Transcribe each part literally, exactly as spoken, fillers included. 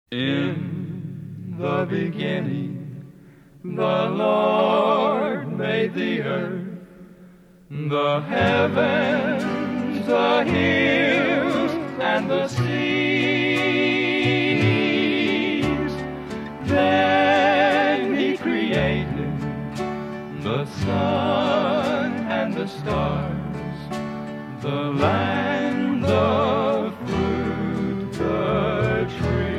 In the beginning, the Lord made the earth, the heavens, the hills, and the seas. Then He created the sun and the stars, the land, the fruit, the trees.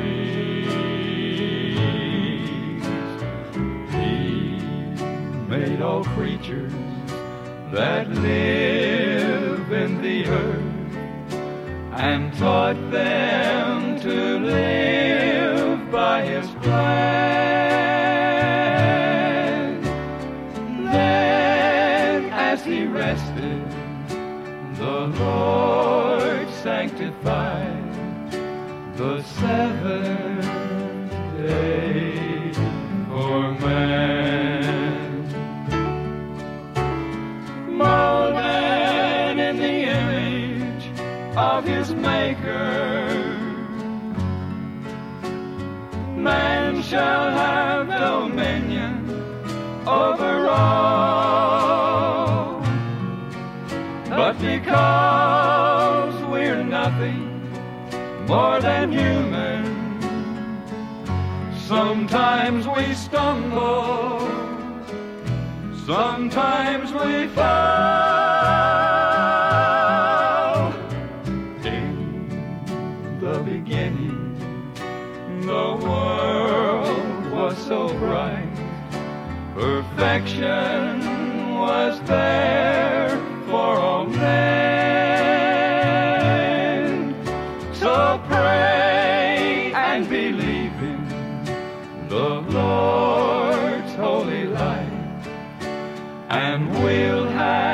He made all creatures that live in the earth and taught them to live by His plan. Then, as He rested, the Lord sanctified the seventh day for man. Molded in the image of His Maker, man shall have dominion over all. But because we're nothing more than human, sometimes we stumble, sometimes we fall. In the beginning, the world was so bright, perfection was there for all men. So pray and believe in the Lord's holy light, and we'll have